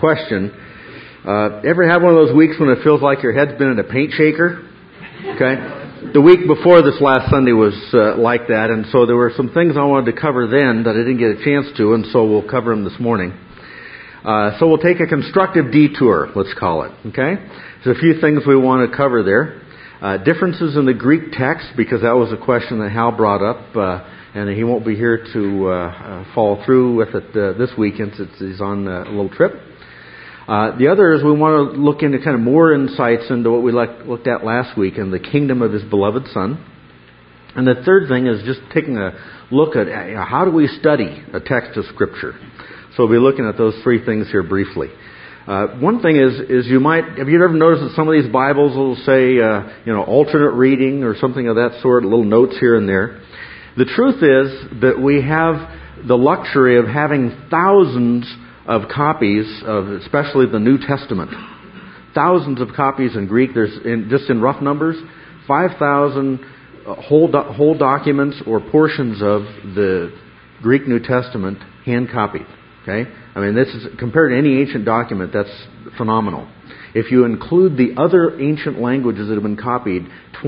question. Ever have one of those weeks when it feels like your head's been in a paint shaker? Okay. The week before this last Sunday was like that, and so there were some things I wanted to cover then that I didn't get a chance to, and so we'll cover them this morning. So we'll take a constructive detour, let's call it. Okay. There's a few things we want to cover there. Differences in the Greek text, because that was a question that Hal brought up, and he won't be here to follow through with it this weekend since he's on a little trip. The other is we want to look into kind of more insights into what we looked at last week in the kingdom of His beloved Son. And the third thing is just taking a look at how do we study a text of Scripture. So we'll be looking at those three things here briefly. One thing is have you ever noticed that some of these Bibles will say, alternate reading or something of that sort, little notes here and there. The truth is that we have the luxury of having thousands of copies of, especially the New Testament. Thousands of copies in Greek. There's, just in rough numbers, 5,000 whole documents or portions of the Greek New Testament hand copied. Okay? I mean, this is, compared to any ancient document, that's phenomenal. If you include the other ancient languages that have been copied,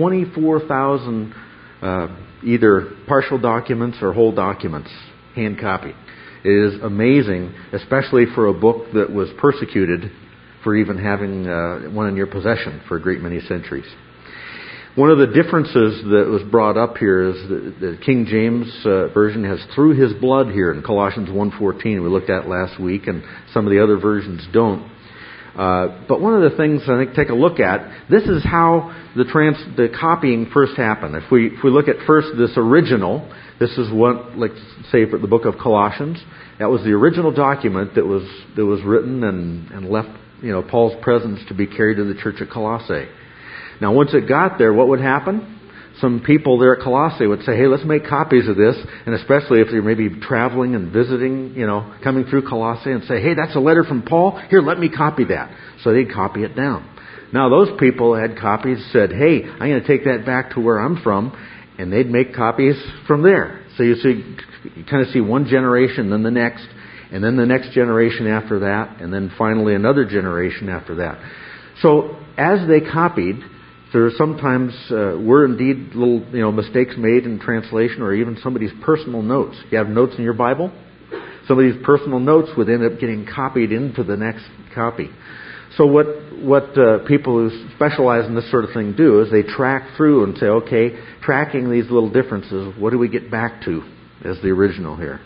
24,000 either partial documents or whole documents hand copied. It is amazing, especially for a book that was persecuted for even having one in your possession for a great many centuries. One of the differences that was brought up here is the King James Version has "through His blood" here in Colossians 1:14. We looked at last week, and some of the other versions don't. But one of the things I think take a look at, this is how the copying first happened. If we look at first this original, this is what, like say for the book of Colossians, that was the original document that was written and left, Paul's presence to be carried to the church at Colossae. Now, once it got there, what would happen? Some people there at Colossae would say, hey, let's make copies of this, and especially if they're maybe traveling and visiting, coming through Colossae, and say, hey, that's a letter from Paul. Here, let me copy that. So they'd copy it down. Now, those people had copies, said, hey, I'm going to take that back to where I'm from, and they'd make copies from there. So you kind of see one generation, then the next, and then the next generation after that, and then finally another generation after that. So as they copied, there sometimes were indeed little mistakes made in translation, or even somebody's personal notes. You have notes in your Bible? Somebody's personal notes would end up getting copied into the next copy. So what people who specialize in this sort of thing do is they track through and say, okay, tracking these little differences, what do we get back to as the original here?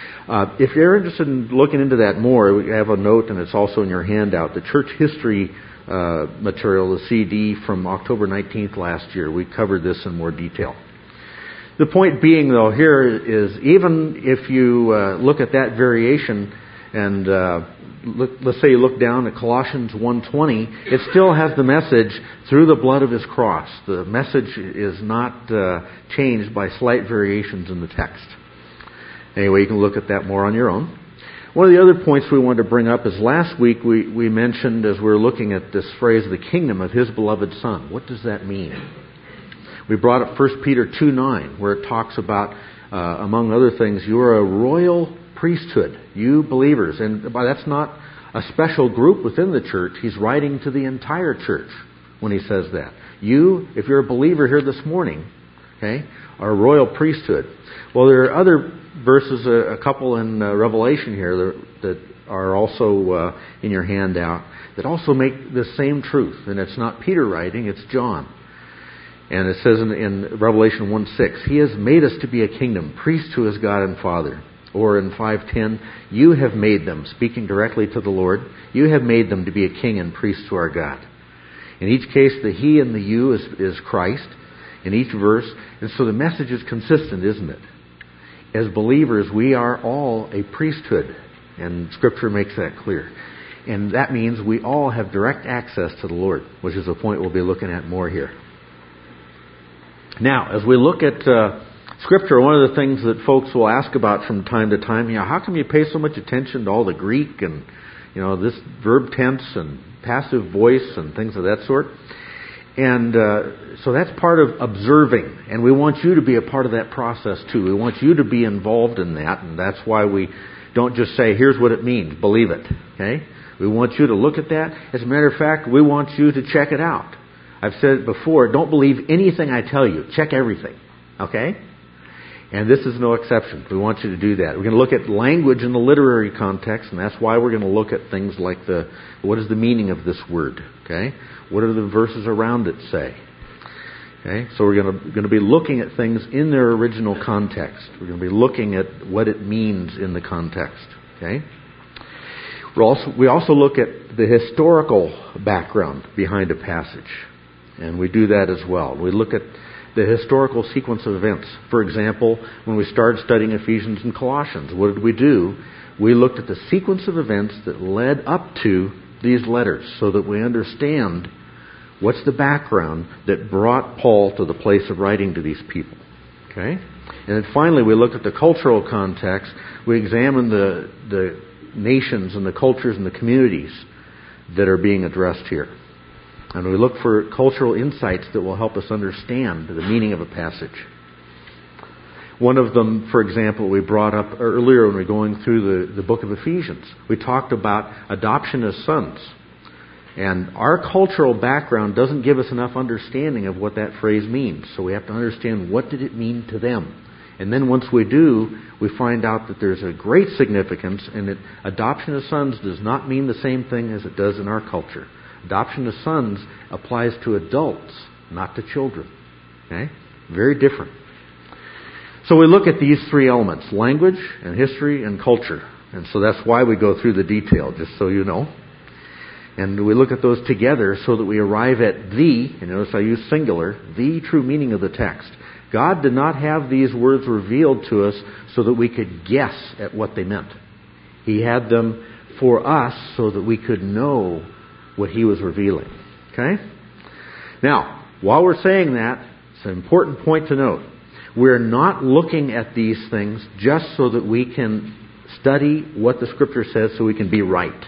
If you're interested in looking into that more, we have a note, and it's also in your handout, the church history material, the CD from October 19th last year. We covered this in more detail. The point being, though, here is even if you look at that variation and let's say you look down at Colossians 1:20, it still has the message through the blood of His cross. The message is not changed by slight variations in the text. Anyway, you can look at that more on your own. One of the other points we wanted to bring up is last week we mentioned, as we were looking at this phrase, the kingdom of His beloved Son. What does that mean? We brought up 1 Peter 2:9, where it talks about, among other things, you are a royal priesthood, you believers. And that's not a special group within the church. He's writing to the entire church when he says that. You, if you're a believer here this morning, okay, are a royal priesthood. Well, there are other verses, a couple in Revelation here that are also in your handout that also make the same truth. And it's not Peter writing, it's John. And it says in Revelation 1:6, He has made us to be a kingdom, priests to His God and Father. Or in 5:10, you have made them, speaking directly to the Lord, you have made them to be a king and priest to our God. In each case, the He and the you is Christ in each verse. And so the message is consistent, isn't it? As believers, we are all a priesthood, and Scripture makes that clear. And that means we all have direct access to the Lord, which is a point we'll be looking at more here. Now, as we look at Scripture, one of the things that folks will ask about from time to time, how come you pay so much attention to all the Greek and, this verb tense and passive voice and things of that sort? And so that's part of observing. And we want you to be a part of that process too. We want you to be involved in that. And that's why we don't just say, here's what it means, believe it. Okay? We want you to look at that. As a matter of fact, we want you to check it out. I've said it before, don't believe anything I tell you. Check everything. Okay? And this is no exception. We want you to do that. We're going to look at language in the literary context, and that's why we're going to look at things like what is the meaning of this word? Okay? What do the verses around it say? Okay? So we're going to be looking at things in their original context. We're going to be looking at what it means in the context. Okay? We also look at the historical background behind a passage. And we do that as well. We look at the historical sequence of events. For example, when we started studying Ephesians and Colossians, what did we do? We looked at the sequence of events that led up to these letters so that we understand what's the background that brought Paul to the place of writing to these people. Okay? And then finally, we looked at the cultural context. We examined the nations and the cultures and the communities that are being addressed here. And we look for cultural insights that will help us understand the meaning of a passage. One of them, for example, we brought up earlier when we were going through the book of Ephesians. We talked about adoption as sons. And our cultural background doesn't give us enough understanding of what that phrase means. So we have to understand, what did it mean to them? And then once we do, we find out that there's a great significance, and that adoption as sons does not mean the same thing as it does in our culture. Adoption as sons applies to adults, not to children. Okay? Very different. So we look at these three elements: language and history and culture. And so that's why we go through the detail, just so you know. And we look at those together so that we arrive at and notice I use singular, the true meaning of the text. God did not have these words revealed to us so that we could guess at what they meant. He had them for us so that we could know what He was revealing. Okay? Now, while we're saying that, it's an important point to note. We're not looking at these things just so that we can study what the Scripture says so we can be right.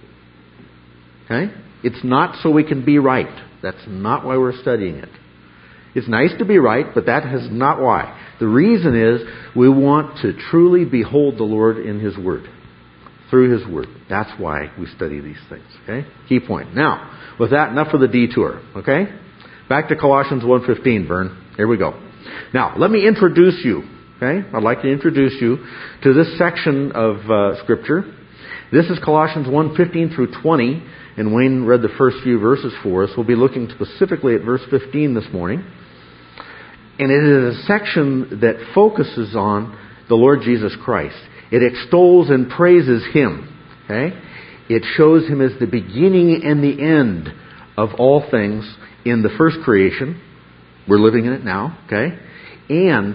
Okay? It's not so we can be right. That's not why we're studying it. It's nice to be right, but that is not why. The reason is we want to truly behold the Lord in His Word. Through His Word. That's why we study these things. Okay? Key point. Now, with that, enough of the detour. Okay? Back to Colossians 1:15, Vern. Here we go. Now, let me introduce you. Okay? I'd like to introduce you to this section of Scripture. This is Colossians 1:15 through 20, and Wayne read the first few verses for us. We'll be looking specifically at verse 15 this morning. And it is a section that focuses on the Lord Jesus Christ. It extols and praises Him. Okay? It shows Him as the beginning and the end of all things in the first creation. We're living in it now. Okay? And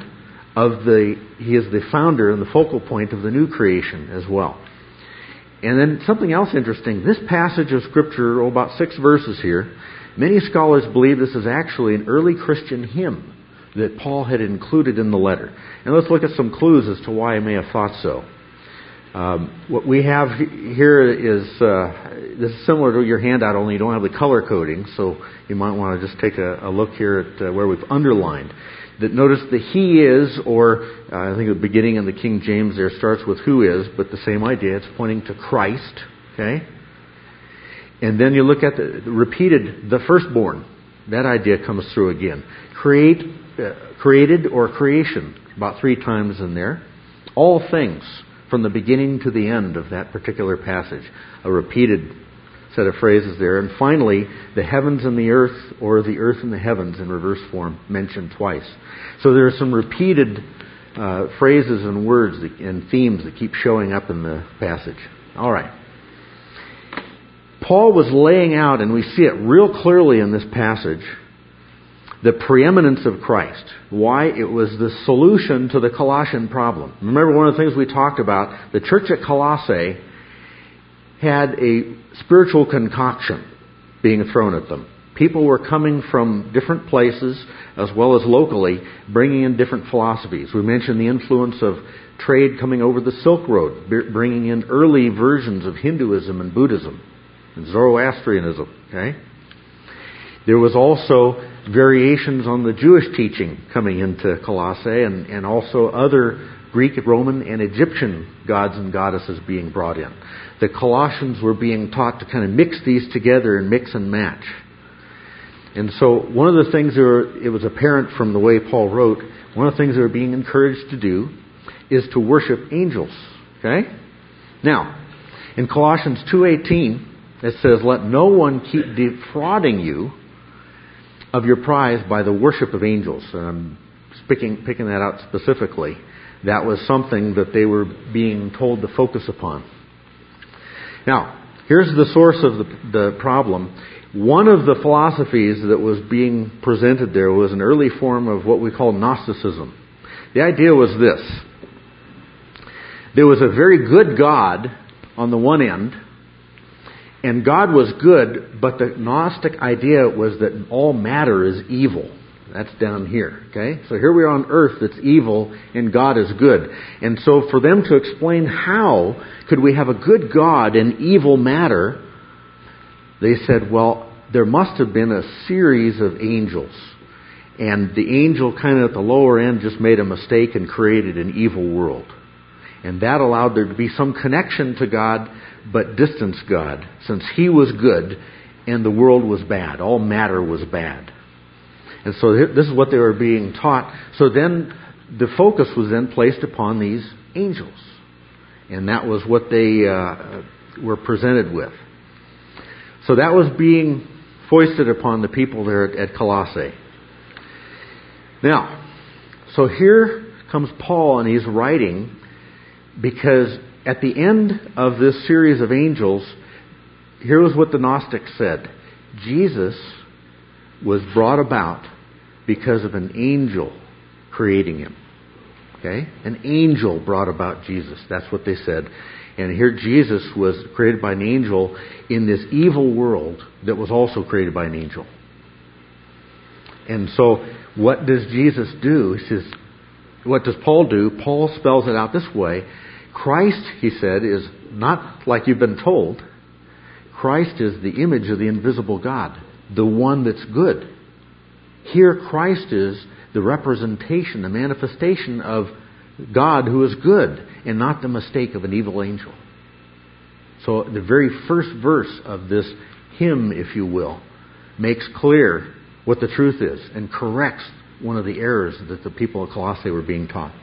He is the founder and the focal point of the new creation as well. And then something else interesting. This passage of Scripture, about 6 verses here, many scholars believe this is actually an early Christian hymn that Paul had included in the letter. And let's look at some clues as to why he may have thought so. What we have here is, this is similar to your handout, only you don't have the color coding, so you might want to just take a look here at where we've underlined. That notice the He is, or I think the beginning in the King James there starts with who is, but the same idea, it's pointing to Christ. Okay? And then you look at the repeated, the firstborn. That idea comes through again. Created or creation, about 3 times in there. All things, from the beginning to the end of that particular passage. A repeated set of phrases there. And finally, the heavens and the earth, or the earth and the heavens in reverse form, mentioned twice. So there are some repeated phrases and words and themes that keep showing up in the passage. All right. Paul was laying out, and we see it real clearly in this passage, the preeminence of Christ. Why? It was the solution to the Colossian problem. Remember one of the things we talked about, the church at Colossae had a spiritual concoction being thrown at them. People were coming from different places, as well as locally, bringing in different philosophies. We mentioned the influence of trade coming over the Silk Road, bringing in early versions of Hinduism and Buddhism and Zoroastrianism. Okay? There was also variations on the Jewish teaching coming into Colossae, and also other Greek, Roman, and Egyptian gods and goddesses being brought in. The Colossians were being taught to kind of mix these together and mix and match. And so one of the things it was apparent from the way Paul wrote, one of the things they were being encouraged to do is to worship angels. Okay? Now, in Colossians 2:18, it says, "Let no one keep defrauding you of your prize by the worship of angels." And I'm picking that out specifically. That was something that they were being told to focus upon. Now, here's the source of the problem. One of the philosophies that was being presented there was an early form of what we call Gnosticism. The idea was this. There was a very good God on the one end, and God was good, but the Gnostic idea was that all matter is evil. That's down here, okay? So here we are on earth that's evil and God is good. And so for them to explain how could we have a good God and evil matter, they said, well, there must have been a series of angels. And the angel kind of at the lower end just made a mistake and created an evil world. And that allowed there to be some connection to God, but distanced God, since He was good and the world was bad. All matter was bad. And so this is what they were being taught. So then the focus was then placed upon these angels. And that was what they were presented with. So that was being foisted upon the people there at Colossae. Now, so here comes Paul, and he's writing because at the end of this series of angels, here was what the Gnostics said. Jesus was brought about because of an angel creating Him. Okay? An angel brought about Jesus. That's what they said. And here Jesus was created by an angel in this evil world that was also created by an angel. And so what does Jesus do? He says, what does Paul do? Paul spells it out this way. Christ, he said, is not like you've been told. Christ is the image of the invisible God, the one that's good. Here Christ is the representation, the manifestation of God who is good, and not the mistake of an evil angel. So the very first verse of this hymn, if you will, makes clear what the truth is and corrects one of the errors that the people of Colossae were being taught.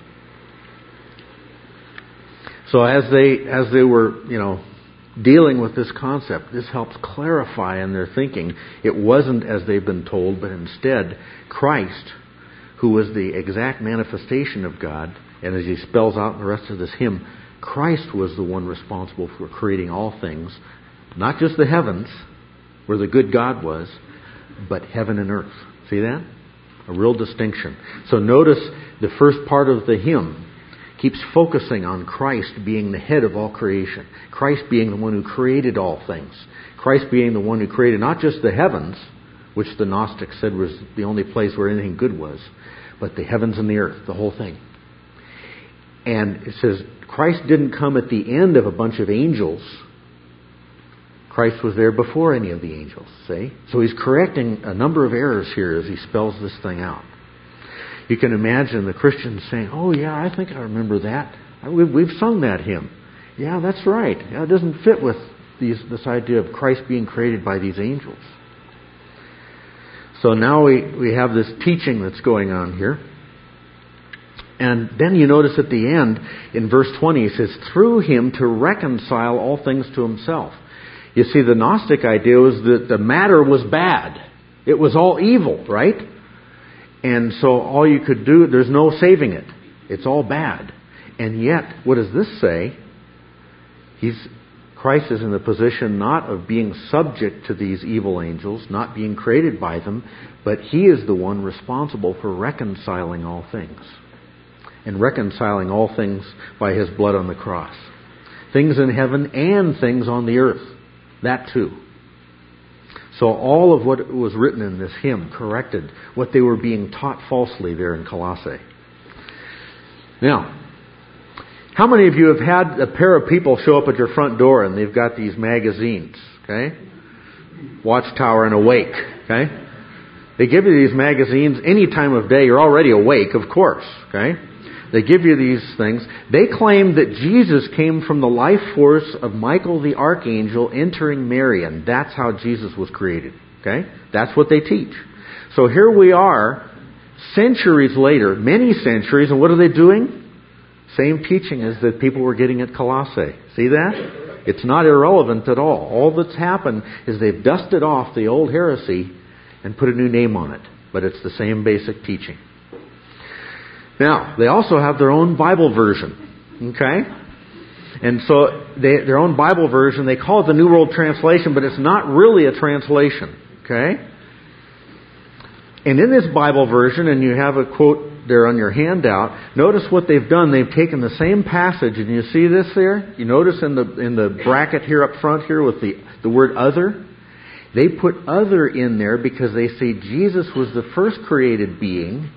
So as they were, dealing with this concept, this helps clarify in their thinking. It wasn't as they've been told, but instead Christ, who was the exact manifestation of God, and as he spells out in the rest of this hymn, Christ was the one responsible for creating all things, not just the heavens, where the good God was, but heaven and earth. See that? A real distinction. So notice the first part of the hymn keeps focusing on Christ being the head of all creation. Christ being the one who created all things. Christ being the one who created not just the heavens, which the Gnostics said was the only place where anything good was, but the heavens and the earth, the whole thing. And it says Christ didn't come at the end of a bunch of angels. Christ was there before any of the angels, see? So he's correcting a number of errors here as he spells this thing out. You can imagine the Christians saying, oh yeah, I think I remember that. We've sung that hymn. Yeah, that's right. Yeah, it doesn't fit with this idea of Christ being created by these angels. So now we have this teaching that's going on here. And then you notice at the end, in verse 20, it says, through Him to reconcile all things to Himself. You see, the Gnostic idea was that the matter was bad. It was all evil, right? And so all you could do, there's no saving it. It's all bad. And yet, what does this say? Christ is in the position not of being subject to these evil angels, not being created by them, but He is the one responsible for reconciling all things. And reconciling all things by His blood on the cross. Things in heaven and things on the earth. That too. So all of what was written in this hymn corrected what they were being taught falsely there in Colossae. Now, how many of you have had a pair of people show up at your front door and they've got these magazines, okay? Watchtower and Awake, okay? They give you these magazines any time of day. You're already awake, of course, okay? They give you these things. They claim that Jesus came from the life force of Michael the Archangel entering Mary, and that's how Jesus was created. Okay? That's what they teach. So here we are, centuries later, many centuries, and what are they doing? Same teaching as the people were getting at Colossae. See that? It's not irrelevant at all. All that's happened is they've dusted off the old heresy and put a new name on it. But it's the same basic teaching. Now, they also have their own Bible version. Okay? And so their own Bible version, they call it the New World Translation, but it's not really a translation. Okay? And in this Bible version, and you have a quote there on your handout, notice what they've done. They've taken the same passage, and you see this there? You notice in the bracket here up front here with the word other? They put other in there because they say Jesus was the first created being,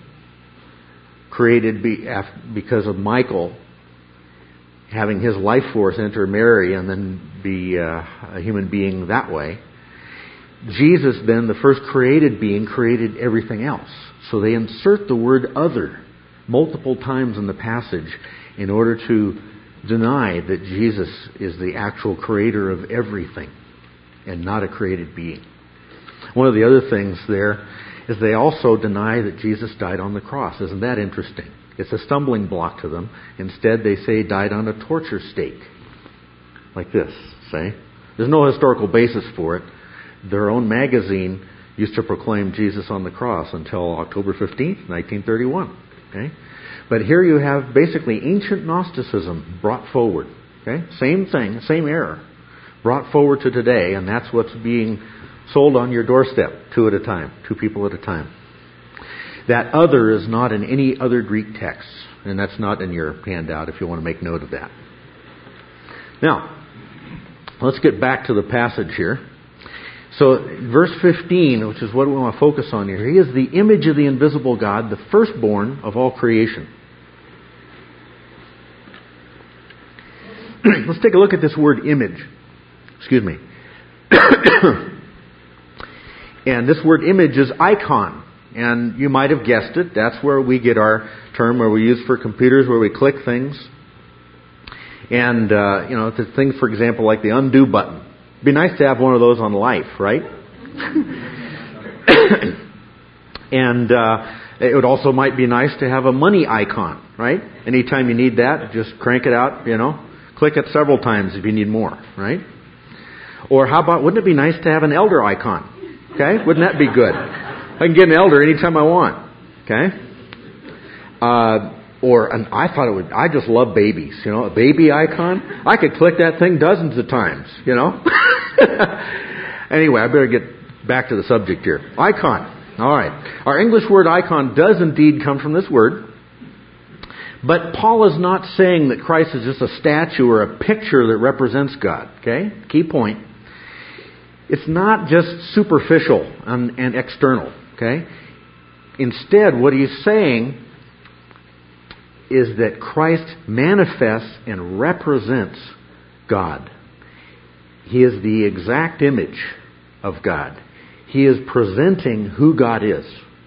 because of Michael having his life force enter Mary and then be a human being that way. Jesus then, the first created being, created everything else. So they insert the word other multiple times in the passage in order to deny that Jesus is the actual creator of everything and not a created being. One of the other things there is they also deny that Jesus died on the cross. Isn't that interesting? It's a stumbling block to them. Instead, they say he died on a torture stake. Like this, say. There's no historical basis for it. Their own magazine used to proclaim Jesus on the cross until October 15th, 1931. Okay? But here you have basically ancient Gnosticism brought forward. Okay? Same thing, same error, brought forward to today, and that's what's being sold on your doorstep, two at a time, two people at a time. That other is not in any other Greek text, and that's not in your handout if you want to make note of that. Now, let's get back to the passage here. So, verse 15, which is what we want to focus on here. He is the image of the invisible God, the firstborn of all creation. Let's take a look at this word image. Excuse me. And this word image is icon. And you might have guessed it. That's where we get our term where we use for computers, where we click things. And, the things, for example, like the undo button. It'd be nice to have one of those on life, right? And it would also might be nice to have a money icon, right? Anytime you need that, just crank it out, click it several times if you need more, right? Or how about, wouldn't it be nice to have an elder icon? Okay? Wouldn't that be good? I can get an elder anytime I want. Okay? I just love babies, a baby icon. I could click that thing dozens of times, Anyway, I better get back to the subject here. Icon. All right. Our English word icon does indeed come from this word. But Paul is not saying that Christ is just a statue or a picture that represents God. Okay? Key point. It's not just superficial and external. Okay? Instead, what he's saying is that Christ manifests and represents God. He is the exact image of God. He is presenting who God is.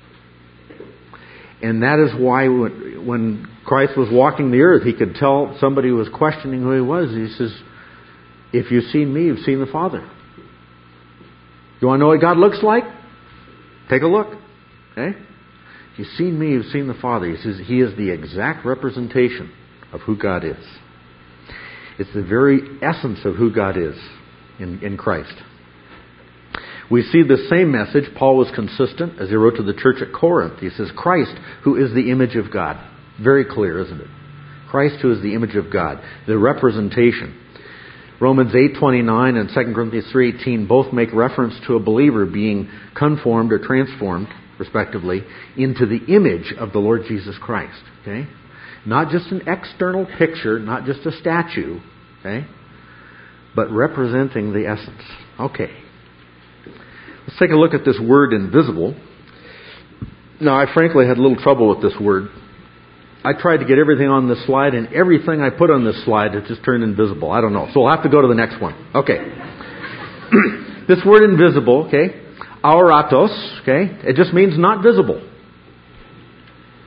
And that is why when Christ was walking the earth, he could tell somebody who was questioning who he was. He says, if you've seen me, you've seen the Father. You want to know what God looks like? Take a look. Okay? If you've seen me, you've seen the Father. He says he is the exact representation of who God is. It's the very essence of who God is in Christ. We see the same message. Paul was consistent as he wrote to the church at Corinth. He says, Christ, who is the image of God. Very clear, isn't it? Christ, who is the image of God. The representation. Romans 8:29 and 2 Corinthians 3:18 both make reference to a believer being conformed or transformed, respectively, into the image of the Lord Jesus Christ. Okay? Not just an external picture, not just a statue, okay? But representing the essence. Okay. Let's take a look at this word invisible. Now, I frankly had a little trouble with this word. I tried to get everything on this slide, and everything I put on this slide, it just turned invisible. I don't know. So we'll have to go to the next one. Okay. This word invisible, okay, aoratos, okay, it just means not visible.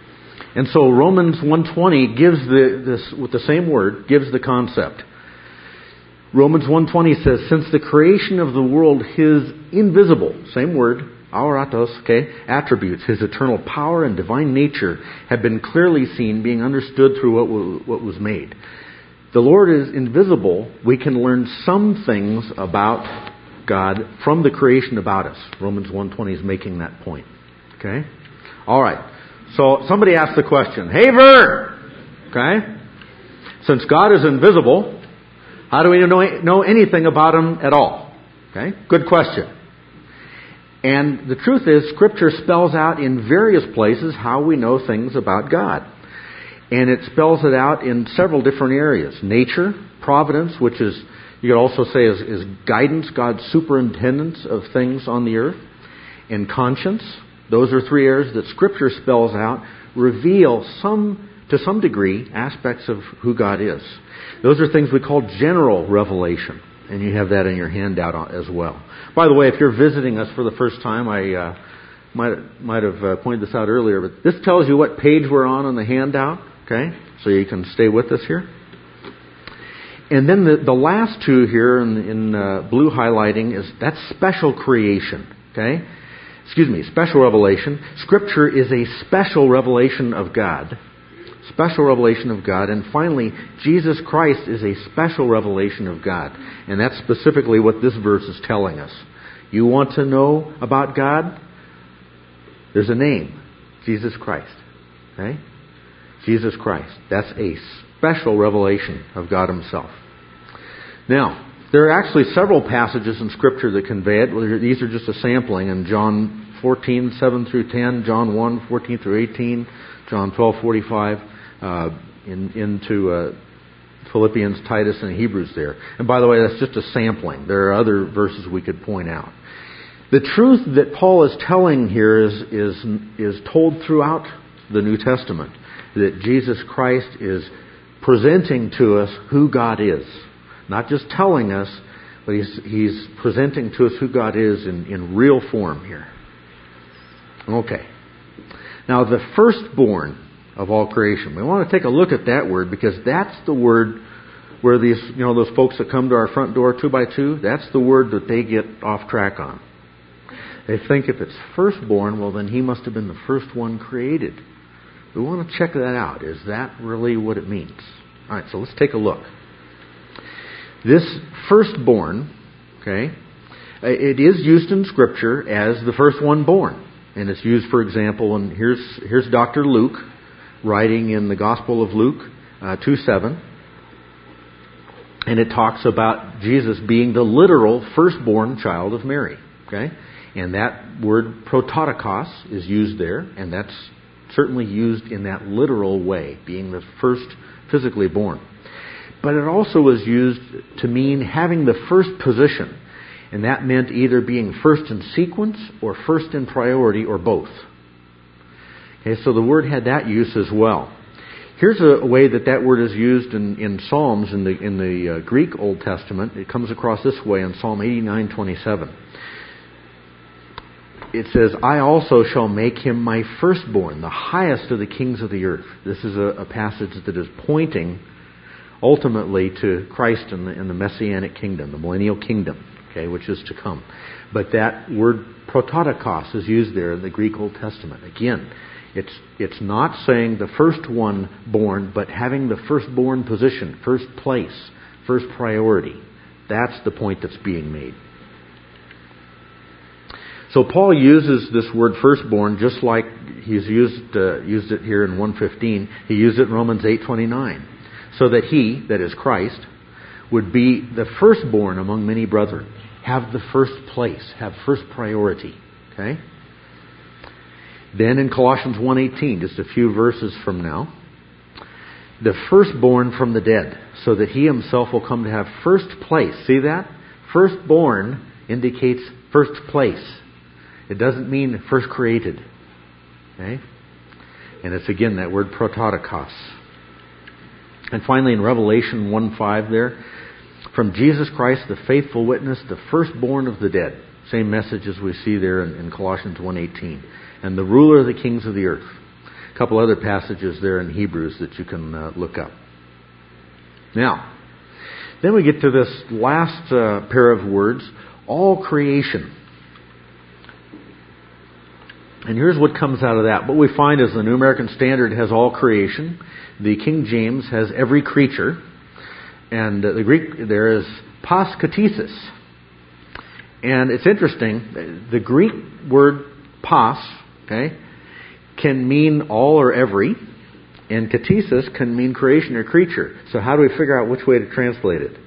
And so Romans 1:20 gives this with the same word, gives the concept. Romans 1:20 says, since the creation of the world, His invisible, same word, auratos, attributes, His eternal power and divine nature have been clearly seen, being understood through what was made. The Lord is invisible. We can learn some things about God from the creation about us. Romans 1:20 is making that point. Okay? All right. So somebody asked the question, hey Vern! Okay? Since God is invisible, how do we know anything about Him at all? Okay? Good question. And the truth is, Scripture spells out in various places how we know things about God. And it spells it out in several different areas. Nature, providence, which is, you could also say is guidance, God's superintendence of things on the earth. And conscience. Those are three areas that Scripture spells out, reveal to some degree, aspects of who God is. Those are things we call general revelation. And you have that in your handout as well. By the way, if you're visiting us for the first time, I might have pointed this out earlier, but this tells you what page we're on the handout. Okay? So you can stay with us here. And then the last two here in blue highlighting is that's special creation. Okay? Special revelation. Scripture is a special revelation of God. Special revelation of God. And finally, Jesus Christ is a special revelation of God. And that's specifically what this verse is telling us. You want to know about God? There's a name. Jesus Christ. Okay? Jesus Christ. That's a special revelation of God Himself. Now, there are actually several passages in Scripture that convey it. These are just a sampling in John 14, 7 through 10, John 1, 14 through 18, John 12, 45, into Philippians, Titus, and Hebrews there. And by the way, that's just a sampling. There are other verses we could point out. The truth that Paul is telling here is told throughout the New Testament, that Jesus Christ is presenting to us who God is. Not just telling us, but He's presenting to us who God is in real form here. Okay. Now, the firstborn of all creation. We want to take a look at that word because that's the word where these, those folks that come to our front door 2 by 2, that's the word that they get off track on. They think if it's firstborn, well then He must have been the first one created. We want to check that out. Is that really what it means? All right, so let's take a look. This firstborn, it is used in Scripture as the first one born. And it's used, for example, and here's Dr. Luke writing in the Gospel of Luke 2:7. And it talks about Jesus being the literal firstborn child of Mary. Okay? And that word prototokos is used there, and that's certainly used in that literal way, being the first physically born. But it also was used to mean having the first position. And that meant either being first in sequence or first in priority or both. Okay, so the word had that use as well. Here's a way that word is used in Psalms in the Greek Old Testament. It comes across this way in Psalm 89:27. It says, I also shall make him my firstborn, the highest of the kings of the earth. This is a passage that is pointing ultimately to Christ in the Messianic kingdom, the millennial kingdom, which is to come. But that word prototokos is used there in the Greek Old Testament. Again, it's not saying the first one born, but having the firstborn position, first place, first priority. That's the point that's being made. So Paul uses this word firstborn just like he's used it here in 1:15. He used it in Romans 8:29. So that He, that is Christ, would be the firstborn among many brethren. Have the first place, have first priority. Okay? Then in Colossians 1:18, just a few verses from now, the firstborn from the dead, so that He Himself will come to have first place. See that? Firstborn indicates first place. It doesn't mean first created. Okay? And it's again that word prototokos. And finally in Revelation 1:5 there, from Jesus Christ, the faithful witness, the firstborn of the dead. Same message as we see there in Colossians 1:18. And the ruler of the kings of the earth. a couple other passages there in Hebrews that you can look up. Now, then we get to this last pair of words, all creation. And here's what comes out of that. What we find is the New American Standard has all creation. The King James has every creature. And the Greek there is pas katesis. And it's interesting. The Greek word pas, can mean all or every. And katesis can mean creation or creature. So how do we figure out which way to translate it?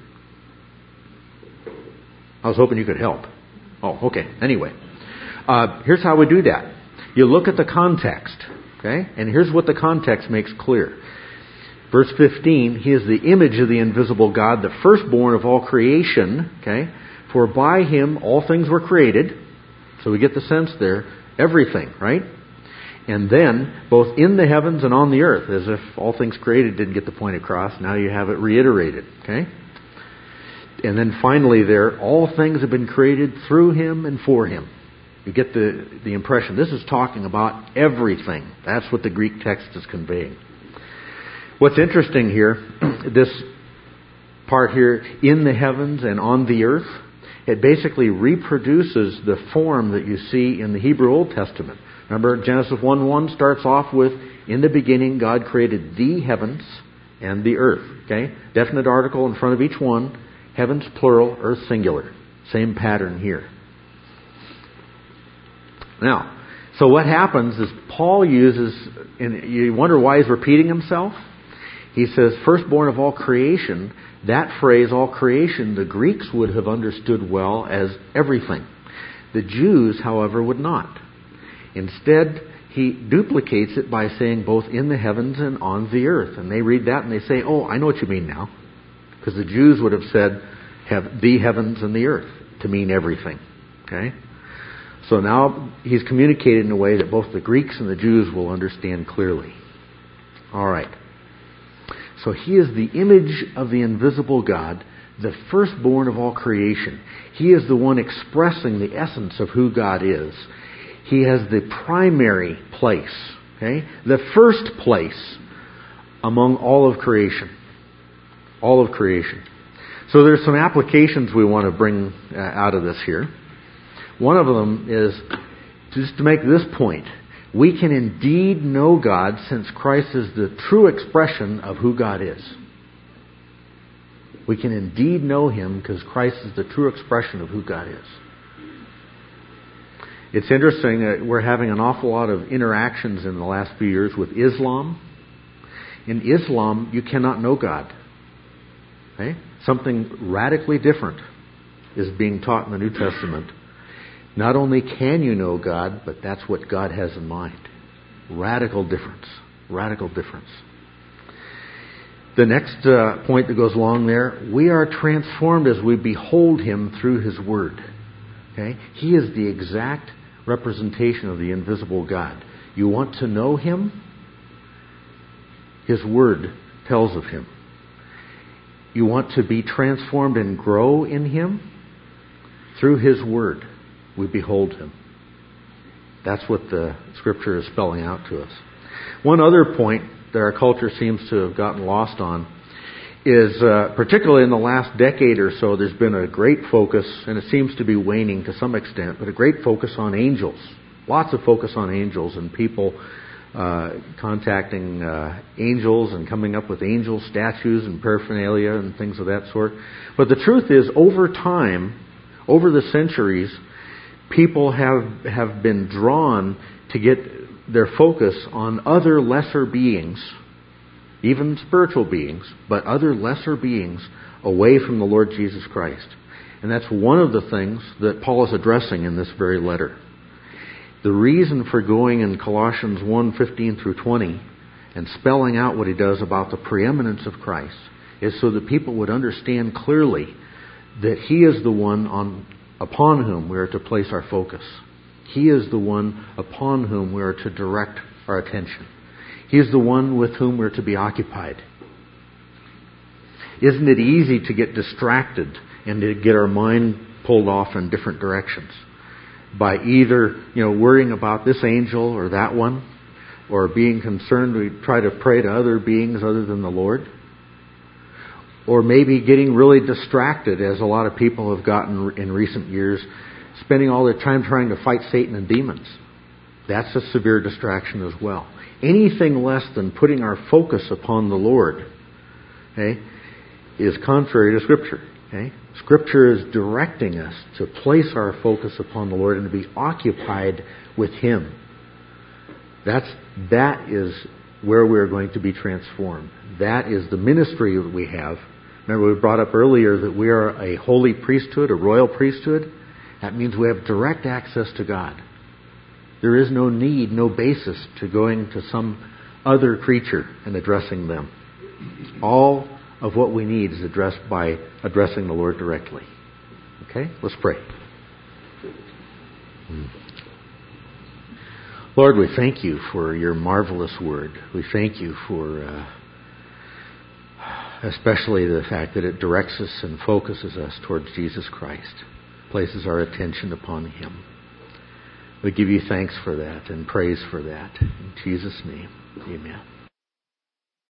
I was hoping you could help. Oh, okay. Anyway. Here's how we do that. You look at the context. And here's what the context makes clear. Verse 15, He is the image of the invisible God, the firstborn of all creation. For by Him all things were created. So we get the sense there. Everything, right? And then, both in the heavens and on the earth, as if all things created didn't get the point across. Now you have it reiterated. And then finally there, all things have been created through Him and for Him. You get the impression. This is talking about everything. That's what the Greek text is conveying. What's interesting here, this part here, in the heavens and on the earth, it basically reproduces the form that you see in the Hebrew Old Testament. Remember, Genesis 1:1 starts off with, in the beginning God created the heavens and the earth. Definite article in front of each one. Heavens plural, earth singular. Same pattern here. Now, so what happens is Paul uses, and you wonder why he's repeating himself? He says, firstborn of all creation. That phrase, all creation, the Greeks would have understood well as everything. The Jews, however, would not. Instead, he duplicates it by saying both in the heavens and on the earth. And they read that and they say, oh, I know what you mean now. Because the Jews would have said, have the heavens and the earth to mean everything. So now he's communicated in a way that both the Greeks and the Jews will understand clearly. All right. So He is the image of the invisible God, the firstborn of all creation. He is the one expressing the essence of who God is. He has the primary place, the first place among all of creation. All of creation. So there's some applications we want to bring out of this here. One of them is just to make this point. We can indeed know God since Christ is the true expression of who God is. We can indeed know Him because Christ is the true expression of who God is. It's interesting that we're having an awful lot of interactions in the last few years with Islam. In Islam, you cannot know God. Something radically different is being taught in the New Testament. Not only can you know God, but that's what God has in mind. Radical difference. Radical difference. The next point that goes along there, we are transformed as we behold Him through His Word. He is the exact representation of the invisible God. You want to know Him? His Word tells of Him. You want to be transformed and grow in Him? Through His Word, we behold Him. That's what the Scripture is spelling out to us. One other point that our culture seems to have gotten lost on is, particularly in the last decade or so, there's been a great focus, and it seems to be waning to some extent, but a great focus on angels. Lots of focus on angels and people contacting angels and coming up with angel statues and paraphernalia and things of that sort. But the truth is, over time, over the centuries, people have been drawn to get their focus on other lesser beings, even spiritual beings, but other lesser beings away from the Lord Jesus Christ. And that's one of the things that Paul is addressing in this very letter. The reason for going in Colossians 1:15 through 20 and spelling out what he does about the preeminence of Christ is so that people would understand clearly that He is the one upon whom we are to place our focus. He is the one upon whom we are to direct our attention. He is the one with whom we're to be occupied. Isn't it easy to get distracted and to get our mind pulled off in different directions by either, worrying about this angel or that one, or being concerned, we try to pray to other beings other than the Lord. Or maybe getting really distracted, as a lot of people have gotten in recent years, spending all their time trying to fight Satan and demons. That's a severe distraction as well. Anything less than putting our focus upon the Lord, okay, is contrary to Scripture. Okay? Scripture is directing us to place our focus upon the Lord and to be occupied with Him. That is where we're going to be transformed. That is the ministry that we have. Remember, we brought up earlier that we are a holy priesthood, a royal priesthood. That means we have direct access to God. There is no need, no basis to going to some other creature and addressing them. All of what we need is addressed by addressing the Lord directly. Okay? Let's pray. Lord, we thank You for Your marvelous word. We thank You for especially the fact that it directs us and focuses us towards Jesus Christ, places our attention upon Him. We give You thanks for that and praise for that. In Jesus' name, amen.